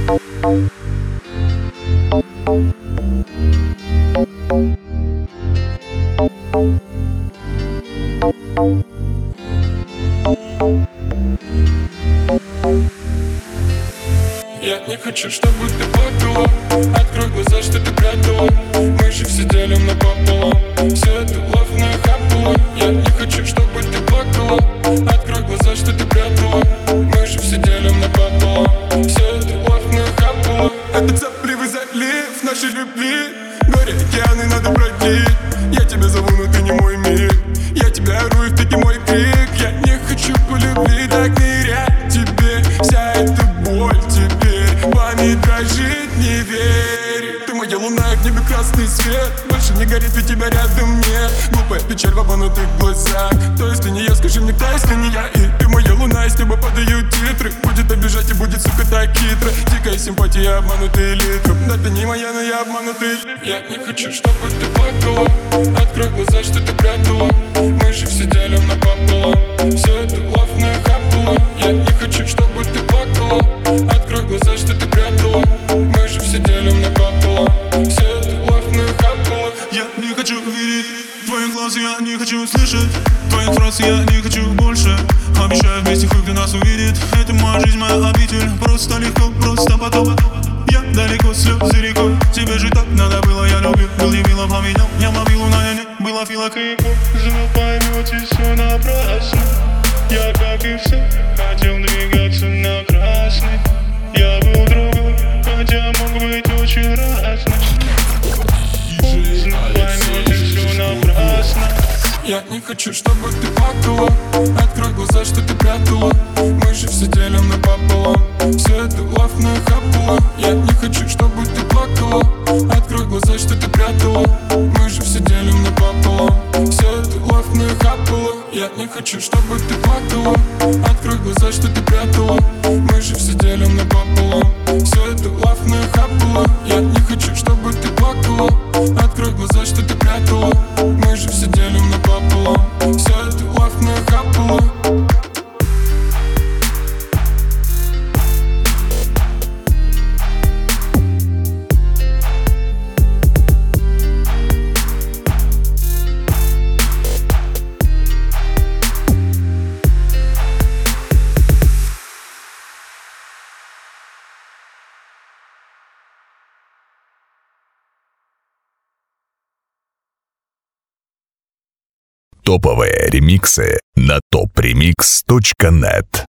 Я не хочу, чтобы ты плакала. Открой глаза, что ты прятала. Мы же все делим напополам. Все это лавная хапала. Я не хочу, чтобы ты плакала. Открой глаза, что ты прятала. Мы же все делим напополам. Все это лавная хапала. Это цапливый залив нашей любви. Горе, океаны надо продлить. Я тебя зову, но ты не мой мир. Я тебя ору, и в пике мой крик. Я не хочу полюбить, так нырять тебе. Вся эта боль теперь вами дрожит, не верь. Ты моя луна, и в небе красный свет. Больше не горит, ведь тебя рядом нет. Глупая печаль в обманутых глазах. То есть ты не я, скажи мне, кто, если не я? И ты моя луна, и с неба падают титры. Будет обижать и будет, сука, так хитро. Дикая симпатия, обманутые литры. Да ты не моя, но я обманутый. Я не хочу, чтобы ты плакала. Открой глаза, что ты прятала. Мы же все делим напополам. Все это лавная хапала. Я не хочу, чтобы ты плакала. Открой глаза, что ты прятала. Мы же все делим напополам. Все это лавная хапала. Я не хочу видеть твоих глаз, я не хочу слышать твоих фраз, я не хочу больше. Обещаю, вместе хуй кто нас увидит. Это моя жизнь, моя обитель. Просто легко, просто потом. Я далеко, слезы рекой. Тебе же так надо было, я любил. Был не мило, поменял, я мобилу, но я не была филок и Позже поймете, все напрасно. Я, как и все, хотел двигаться на красный. Я был другой, хотя мог быть очень разным. Позже поймете, все напрасно. Я не хочу, чтобы ты плакала. Открой глаза, что ты прятала. Мы же все делим напополам. Все это лавная хапала. Я не хочу, чтобы ты плакала. Открой глаза, что ты прятала. Мы же все делим напополам. Все это лавная хапала. Я не хочу, чтобы ты плакала. Открой глаза, что ты прятала. Мы же все делим напополам. Все это лавная хапала. Я не хочу, чтобы ты плакала. Открой глаза, что ты прятала. Мы же все делим напополам. Все это лавная хапала. Топовые ремиксы на topremix.net.